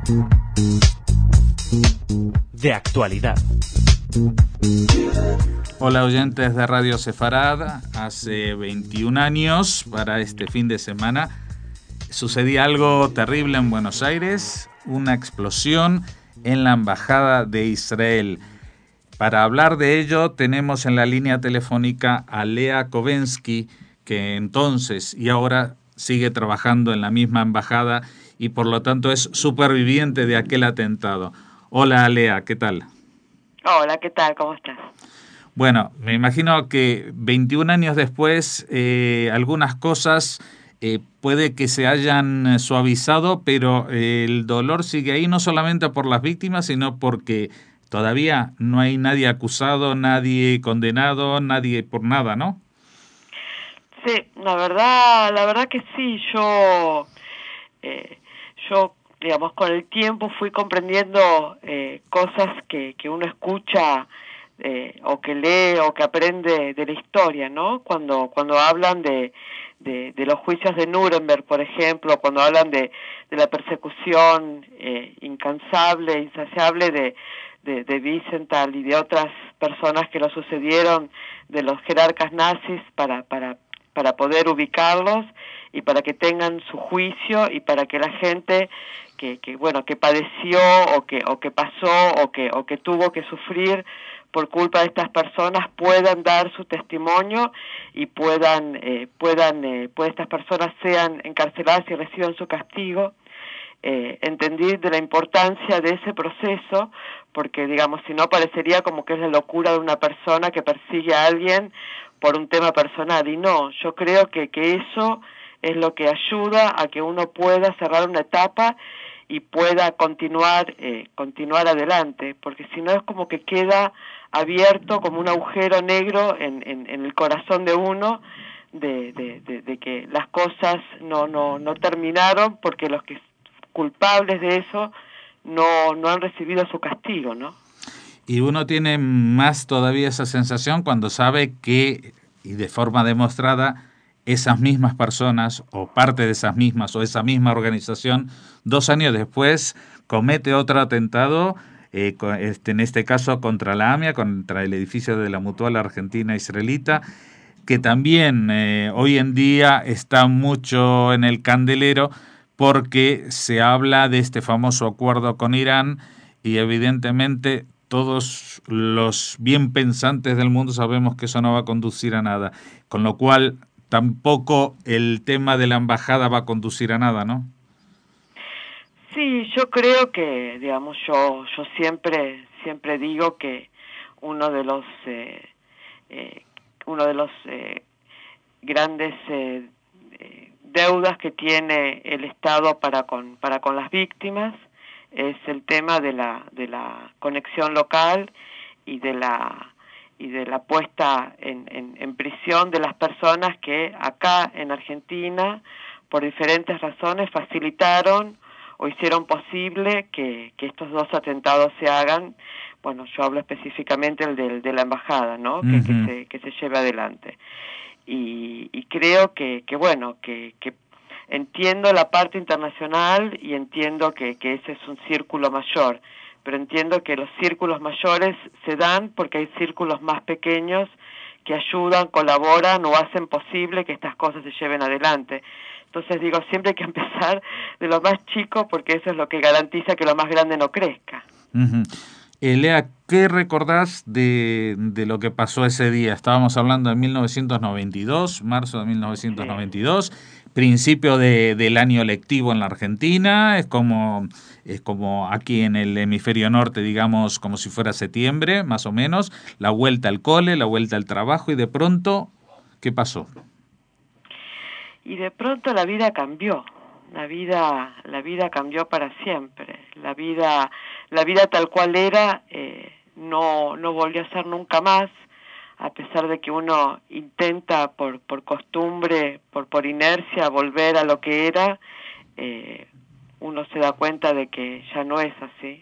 De actualidad. Hola oyentes de Radio Sefarad. Hace 21 años, para este fin de semana, sucedía algo terrible en Buenos Aires, una explosión en la Embajada de Israel. Para hablar de ello tenemos en la línea telefónica a Lea Kovensky, que entonces y ahora sigue trabajando en la misma embajada y por lo tanto es superviviente de aquel atentado. Hola Lea, ¿qué tal? Hola, ¿qué tal? ¿Cómo estás? Bueno, me imagino que 21 años después algunas cosas puede que se hayan suavizado, pero el dolor sigue ahí no solamente por las víctimas, sino porque todavía no hay nadie acusado, nadie condenado, nadie por nada, ¿no? Sí, la verdad que sí. Yo, digamos, con el tiempo fui comprendiendo cosas que uno escucha o que lee o que aprende de la historia, ¿no? Cuando hablan de los juicios de Nuremberg, por ejemplo, cuando hablan de la persecución incansable, insaciable de Wiesenthal y de otras personas que lo sucedieron, de los jerarcas nazis para poder ubicarlos y para que tengan su juicio y para que la gente que padeció o que pasó o que tuvo que sufrir por culpa de estas personas puedan dar su testimonio y puedan estas personas sean encarceladas y reciban su castigo. Entendí de la importancia de ese proceso, porque digamos, si no parecería como que es la locura de una persona que persigue a alguien por un tema personal, y no, yo creo que eso es lo que ayuda a que uno pueda cerrar una etapa y pueda continuar adelante, porque si no es como que queda abierto como un agujero negro en el corazón de uno, de que las cosas no terminaron porque los que culpables de eso no han recibido su castigo, ¿no? Y uno tiene más todavía esa sensación cuando sabe que, y de forma demostrada, esas mismas personas, o parte de esas mismas, o esa misma organización, 2 años después comete otro atentado, en este caso contra la AMIA, contra el edificio de la Mutual Argentina Israelita, que también hoy en día está mucho en el candelero porque se habla de este famoso acuerdo con Irán y evidentemente todos los bien pensantes del mundo sabemos que eso no va a conducir a nada, con lo cual tampoco el tema de la embajada va a conducir a nada, ¿no? Sí, yo creo que, digamos, yo siempre digo que uno de los grandes deudas que tiene el Estado para con las víctimas es el tema de la conexión local y de la puesta en prisión de las personas que acá en Argentina por diferentes razones facilitaron o hicieron posible que estos 2 atentados se hagan. Bueno, yo hablo específicamente el de la embajada, ¿no? Uh-huh. Que se lleve adelante. Y creo que entiendo la parte internacional y entiendo que ese es un círculo mayor, pero entiendo que los círculos mayores se dan porque hay círculos más pequeños que ayudan, colaboran o hacen posible que estas cosas se lleven adelante. Entonces digo, siempre hay que empezar de lo más chico porque eso es lo que garantiza que lo más grande no crezca. Uh-huh. Lea, ¿qué recordás de lo que pasó ese día? Estábamos hablando de 1992, marzo de 1992, sí. Principio del año lectivo en la Argentina, es como aquí en el hemisferio norte, digamos, como si fuera septiembre, más o menos, la vuelta al cole, la vuelta al trabajo, y de pronto, ¿qué pasó? Y de pronto la vida cambió. La vida cambió para siempre. La vida tal cual era no volvió a ser nunca más, a pesar de que uno intenta por costumbre, por inercia volver a lo que era, uno se da cuenta de que ya no es así.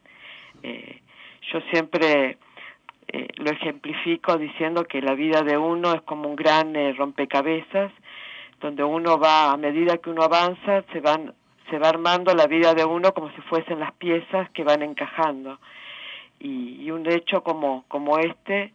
Yo siempre lo ejemplifico diciendo que la vida de uno es como un gran rompecabezas, donde uno va, a medida que uno avanza, se van se va armando la vida de uno como si fuesen las piezas que van encajando. Y un hecho como este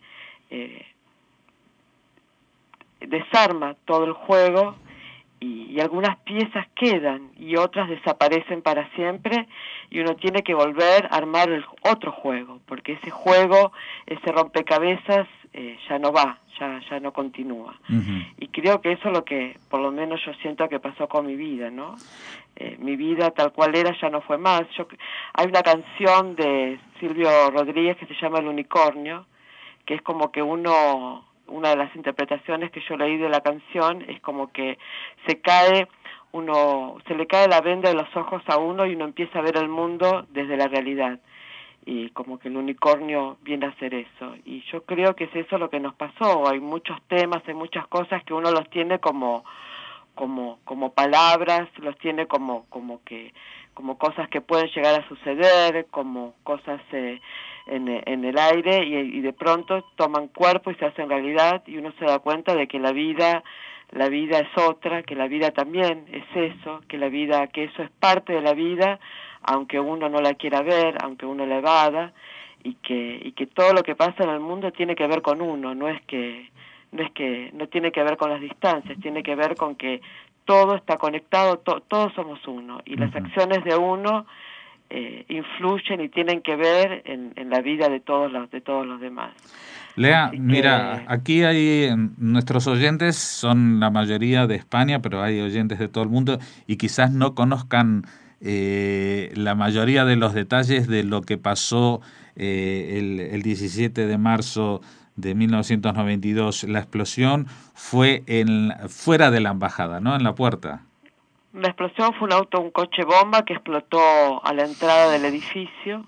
desarma todo el juego y algunas piezas quedan y otras desaparecen para siempre y uno tiene que volver a armar el otro juego, porque ese juego, ese rompecabezas ya no va, ya no continúa. Uh-huh. Y creo que eso es lo que por lo menos yo siento que pasó con mi vida, ¿no? Mi vida tal cual era ya no fue más. Hay una canción de Silvio Rodríguez que se llama El Unicornio, que es como que una de las interpretaciones que yo leí de la canción es como que se le cae la venda de los ojos a uno y uno empieza a ver el mundo desde la realidad. Y como que el unicornio viene a hacer eso. Y yo creo que es eso lo que nos pasó. Hay muchos temas, hay muchas cosas que uno los tiene como palabras, los tiene como cosas que pueden llegar a suceder, como cosas en el aire y de pronto toman cuerpo y se hacen realidad y uno se da cuenta de que la vida es otra, que la vida también es eso, que eso es parte de la vida, aunque uno no la quiera ver, aunque uno la evada, y que todo lo que pasa en el mundo tiene que ver con uno, no tiene que ver con las distancias, tiene que ver con que todo está conectado, todos somos uno, y las acciones de uno influyen y tienen que ver en la vida de todos los demás. Lea, mira, aquí hay nuestros oyentes son la mayoría de España, pero hay oyentes de todo el mundo y quizás no conozcan la mayoría de los detalles de lo que pasó el 17 de marzo de 1992. La explosión fue fuera de la embajada, ¿no? En la puerta. La explosión fue un coche bomba que explotó a la entrada del edificio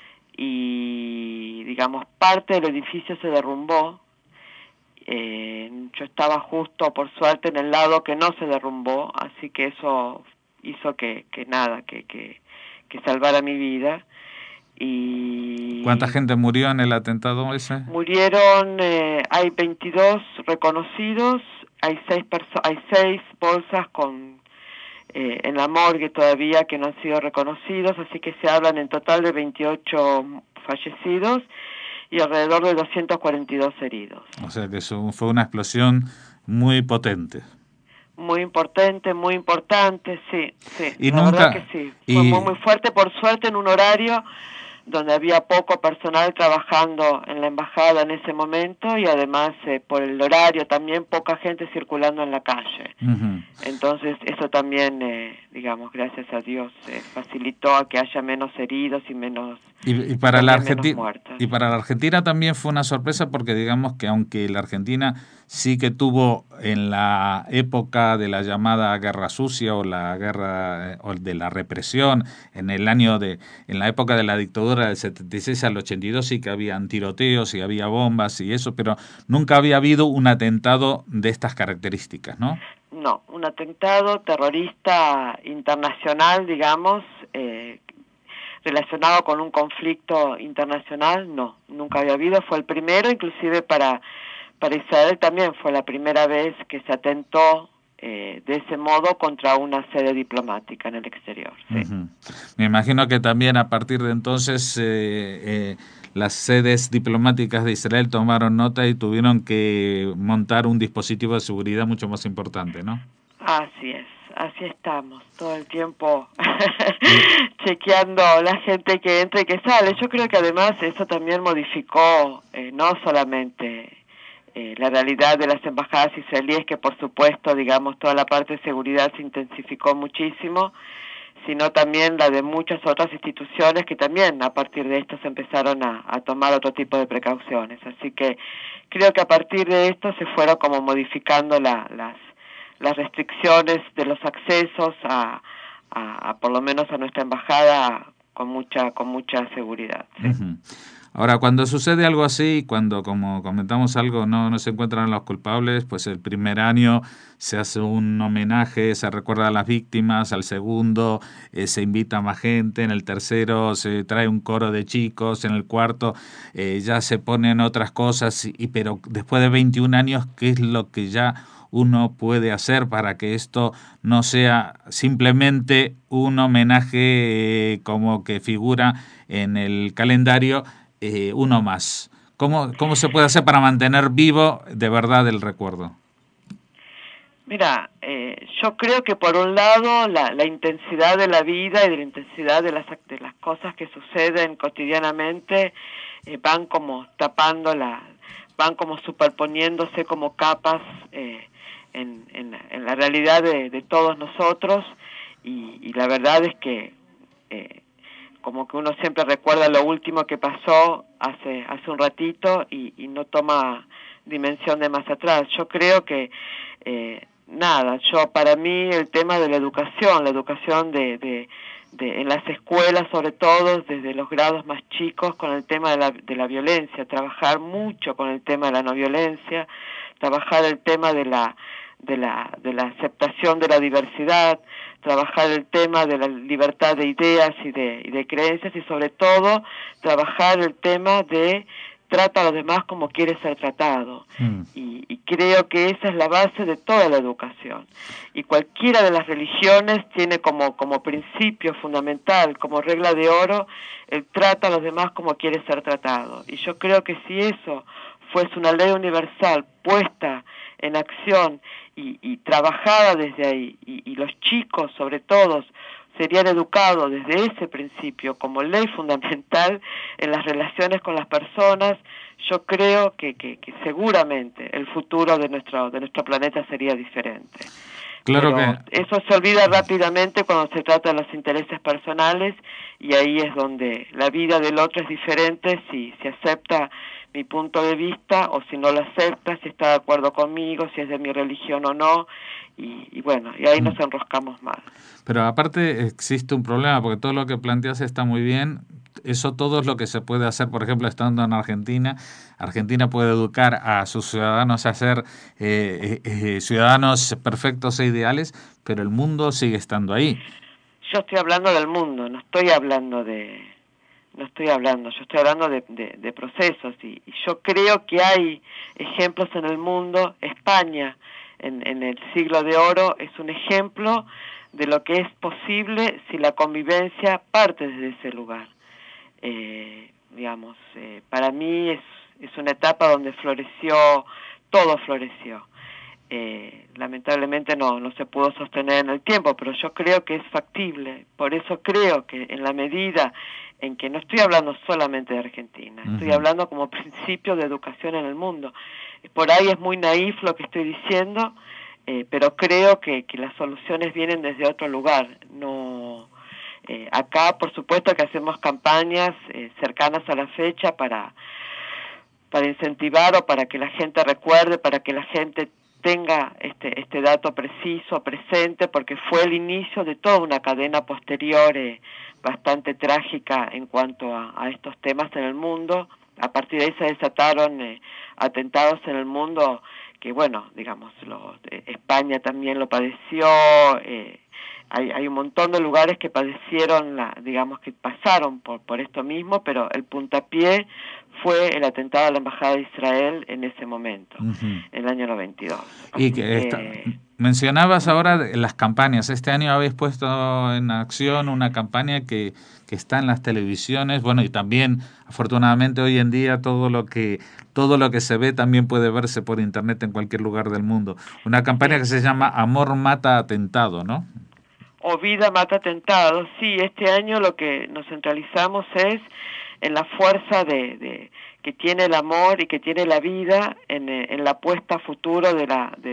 y, digamos, parte del edificio se derrumbó. Yo estaba justo, por suerte, en el lado que no se derrumbó, así que eso hizo que salvara mi vida. Y ¿cuánta gente murió en el atentado ese? Murieron, hay 22 reconocidos, hay 6 bolsas en la morgue todavía que no han sido reconocidos, así que se hablan en total de 28 fallecidos y alrededor de 242 heridos. O sea que eso fue una explosión muy potente. Muy importante, sí. Y la verdad que sí. Fue muy fuerte, por suerte en un horario donde había poco personal trabajando en la embajada en ese momento y además por el horario también poca gente circulando en la calle. Uh-huh. Entonces eso también, digamos, gracias a Dios, facilitó a que haya menos heridos y menos y para la Argentina muertos. Y para la Argentina también fue una sorpresa porque digamos que aunque la Argentina sí que tuvo en la época de la llamada Guerra Sucia o la guerra o de la represión en la época de la dictadura del 76 al 82 sí que habían tiroteos y había bombas y eso, pero nunca había habido un atentado de estas características, ¿no? No, un atentado terrorista internacional, digamos, relacionado con un conflicto internacional, no, nunca había habido, fue el primero, inclusive para Israel también fue la primera vez que se atentó de ese modo contra una sede diplomática en el exterior. Sí. Uh-huh. Me imagino que también a partir de entonces las sedes diplomáticas de Israel tomaron nota y tuvieron que montar un dispositivo de seguridad mucho más importante, ¿no? Así es. Así estamos, todo el tiempo chequeando la gente que entra y que sale. Yo creo que además eso también modificó no solamente la realidad de las embajadas israelíes, que por supuesto, digamos, toda la parte de seguridad se intensificó muchísimo, sino también la de muchas otras instituciones que también a partir de esto se empezaron a tomar otro tipo de precauciones. Así que creo que a partir de esto se fueron como modificando las restricciones de los accesos a por lo menos a nuestra embajada con mucha seguridad. ¿Sí? Uh-huh. Ahora, cuando sucede algo así, cuando, como comentamos algo, no se encuentran los culpables, pues el primer año se hace un homenaje, se recuerda a las víctimas, al segundo se invita a más gente, en el tercero se trae un coro de chicos, en el cuarto ya se ponen otras cosas, pero después de 21 años, ¿qué es lo que ya uno puede hacer para que esto no sea simplemente un homenaje como que figura en el calendario, uno más? ¿Cómo se puede hacer para mantener vivo de verdad el recuerdo? Mira, yo creo que por un lado la intensidad de la vida y de la intensidad de las cosas que suceden cotidianamente van como van como superponiéndose como capas en la realidad de todos nosotros, y la verdad es que como que uno siempre recuerda lo último que pasó hace un ratito y no toma dimensión de más atrás. Yo creo que para mí el tema de la educación en las escuelas, sobre todo desde los grados más chicos, con el tema de la violencia, trabajar mucho con el tema de la no violencia, trabajar el tema de la aceptación de la diversidad, trabajar el tema de la libertad de ideas y de creencias, y sobre todo trabajar el tema de trata a los demás como quiere ser tratado. Y creo que esa es la base de toda la educación. Y cualquiera de las religiones tiene como principio fundamental, como regla de oro, el trata a los demás como quiere ser tratado. Y yo creo que si eso fuese una ley universal puesta en acción y trabajada desde ahí, y los chicos sobre todo serían educados desde ese principio como ley fundamental en las relaciones con las personas, yo creo que seguramente el futuro de nuestro planeta sería diferente. Claro. Pero eso se olvida rápidamente cuando se trata de los intereses personales, y ahí es donde la vida del otro es diferente si se acepta mi punto de vista o si no lo acepta, si está de acuerdo conmigo, si es de mi religión o no, y bueno, y ahí nos enroscamos más. Pero aparte existe un problema, porque todo lo que planteas está muy bien. Eso todo es lo que se puede hacer, por ejemplo, estando en Argentina. Argentina puede educar a sus ciudadanos a ser ciudadanos perfectos e ideales, pero el mundo sigue estando ahí. Yo estoy hablando del mundo, yo estoy hablando de procesos, y yo creo que hay ejemplos en el mundo. España en el siglo de oro es un ejemplo de lo que es posible si la convivencia parte desde ese lugar. Para mí es una etapa donde todo floreció. Lamentablemente no se pudo sostener en el tiempo, pero yo creo que es factible. Por eso creo que en la medida en que no estoy hablando solamente de Argentina, estoy hablando como principio de educación en el mundo. Por ahí es muy naif lo que estoy diciendo, pero creo que las soluciones vienen desde otro lugar. Acá, por supuesto que hacemos campañas cercanas a la fecha para incentivar, o para que la gente recuerde, para que la gente tenga este dato preciso, presente, porque fue el inicio de toda una cadena posterior bastante trágica en cuanto a estos temas en el mundo. A partir de ahí se desataron atentados en el mundo que, bueno, digamos, España también lo padeció. Hay un montón de lugares que padecieron, que pasaron por esto mismo, pero el puntapié fue el atentado a la Embajada de Israel en ese momento, en el año 92. Y mencionabas ahora las campañas. Este año habéis puesto en acción una campaña que está en las televisiones, bueno, y también, afortunadamente, hoy en día todo lo que se ve también puede verse por internet en cualquier lugar del mundo. Una campaña que se llama Amor Mata Atentado, ¿no? O Vida Mata Atentado. Sí, este año lo que nos centralizamos es en la fuerza que tiene el amor y que tiene la vida en la apuesta a futuro de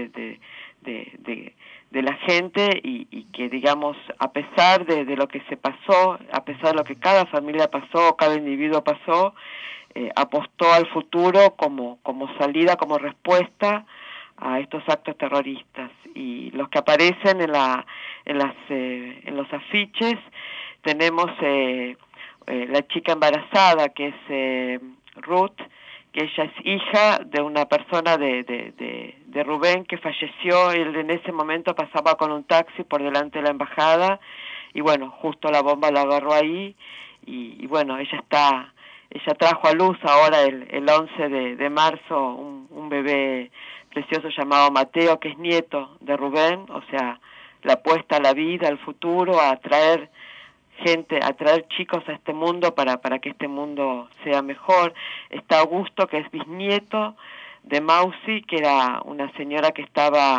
la gente, y que, digamos, a pesar de lo que se pasó, a pesar de lo que cada familia pasó, cada individuo pasó, apostó al futuro como salida, como respuesta a estos actos terroristas. Y los que aparecen en los afiches, tenemos la chica embarazada, que es Ruth, que ella es hija de una persona de Rubén, que falleció. Él en ese momento pasaba con un taxi por delante de la embajada, y bueno, justo la bomba la agarró ahí, y bueno, ella trajo a luz ahora el 11 de marzo un bebé precioso llamado Mateo, que es nieto de Rubén, o sea, la apuesta a la vida, al futuro, a traer gente, a traer chicos a este mundo para que este mundo sea mejor. Está Augusto, que es bisnieto de Mausi, que era una señora que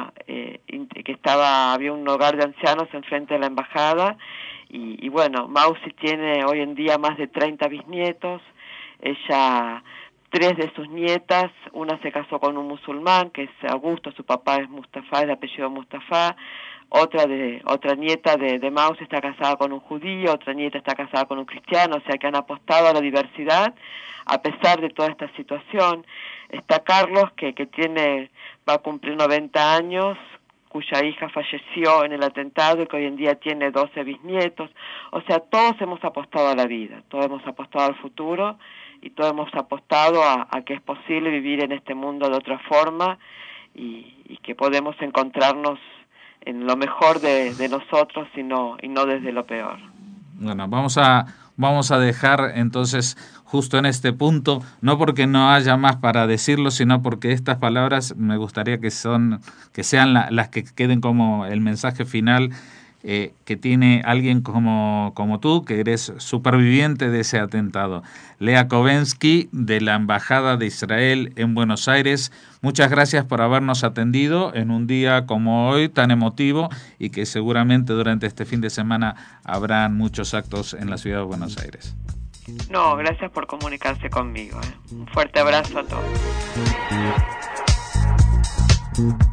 había un hogar de ancianos enfrente de la embajada, y bueno, Mausi tiene hoy en día más de 30 bisnietos. Ella, 3 de sus nietas, una se casó con un musulmán, que es Augusto, su papá es Mustafa, es de apellido Mustafa. Otra nieta de Mausi está casada con un judío, otra nieta está casada con un cristiano, o sea que han apostado a la diversidad a pesar de toda esta situación. Está Carlos, que va a cumplir 90 años, cuya hija falleció en el atentado y que hoy en día tiene 12 bisnietos. O sea, todos hemos apostado a la vida, todos hemos apostado al futuro y todos hemos apostado a que es posible vivir en este mundo de otra forma y que podemos encontrarnos en lo mejor de nosotros y no desde lo peor. Bueno, vamos a dejar entonces justo en este punto, no porque no haya más para decirlo, sino porque estas palabras me gustaría que sean las que queden como el mensaje final que tiene alguien como tú, que eres superviviente de ese atentado. Lea Kovensky, de la Embajada de Israel en Buenos Aires, muchas gracias por habernos atendido en un día como hoy, tan emotivo, y que seguramente durante este fin de semana habrán muchos actos en la ciudad de Buenos Aires. No, gracias por comunicarse conmigo. Un fuerte abrazo a todos.